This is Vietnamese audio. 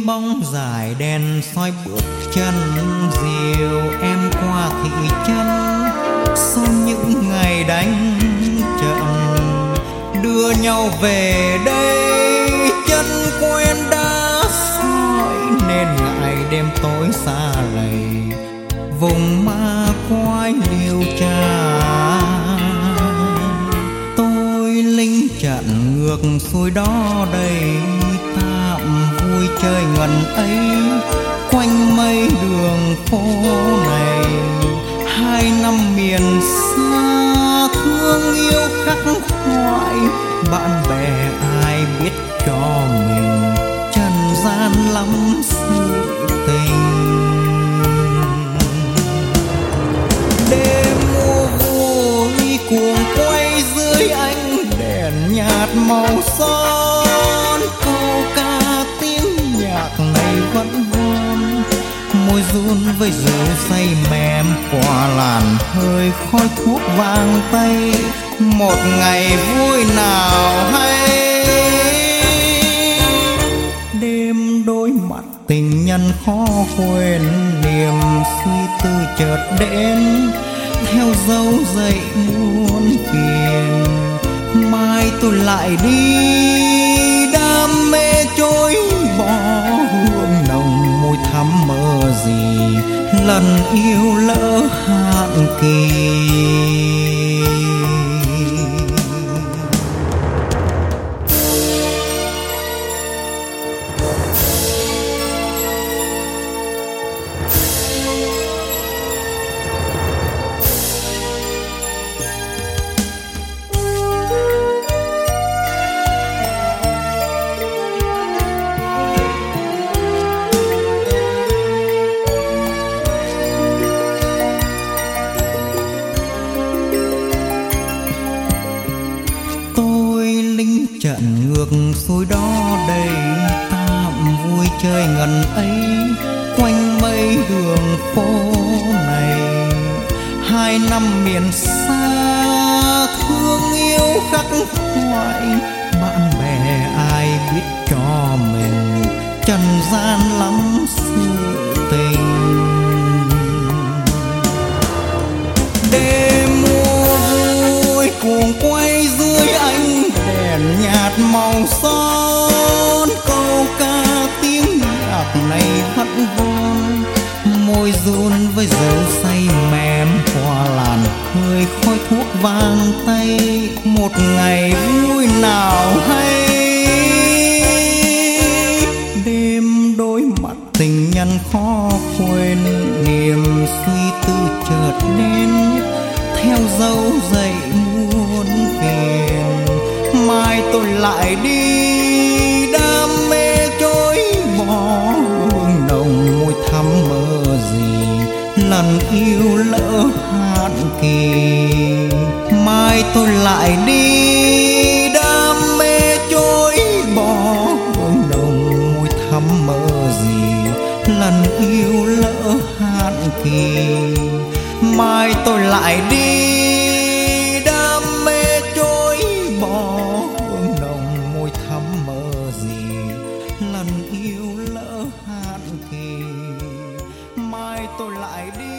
bóng dài đèn soi bước chân dìu em qua thị trấn. Sau những ngày đánh trận đưa nhau về đây, chân quen đã sỏi nên ngại đêm tối xa lầy vùng ma quái liêu trai. Tôi lính trận ngược xuôi đó đây, tạm vui chơi ngần ấy quanh mấy đường phố này. 2 năm miền xa thương yêu khắc khoải, bạn bè ai biết cho mình trần gian lắm sự tình. Đêm mùa vui cuồng quay dưới ánh đèn nhạt màu son, câu ca tiếng nhạc này vẫn vang, môi run với rượu say mềm qua làn hơi khói thuốc vang tay. Một ngày vui nào hay đêm đôi mặt tình nhân khó quên, niềm suy tư chợt đến theo dấu dậy muôn phiền. Mai tôi lại đi đam mê trôi bỏ hương nồng môi thắm mơ gì lần yêu lỡ hạn kỳ. Trận ngược xuôi đó đây, tạm vui chơi ngần ấy quanh mấy đường phố này. 2 năm miền xa thương yêu khắc khoải, bạn bè ai biết cho mình trần gian lắm sự tình. Đêm mùa vui cuồng quay dưới ánh đèn nhạt màu son, câu ca tiếng nhạc này vẫn vang, môi run với rượu say mềm qua làn hơi khói thuốc vang tay. Một ngày vui nào hay đêm đôi mặt tình nhân khó quên, niềm suy tư chợt đến theo dấu dậy muôn phiền. Mai tôi lại đi đam mê trôi bỏ hương nồng môi thắm mơ gì lần yêu lỡ hạn kỳ. Mai tôi lại đi đam mê trôi bỏ hương nồng môi thắm mơ gì lần yêu lỡ hạn kỳ. Mai tôi lại đi đam mê trôi bỏ hương nồng môi thắm mơ gì lần yêu lỡ hạn kỳ. Mai tôi lại đi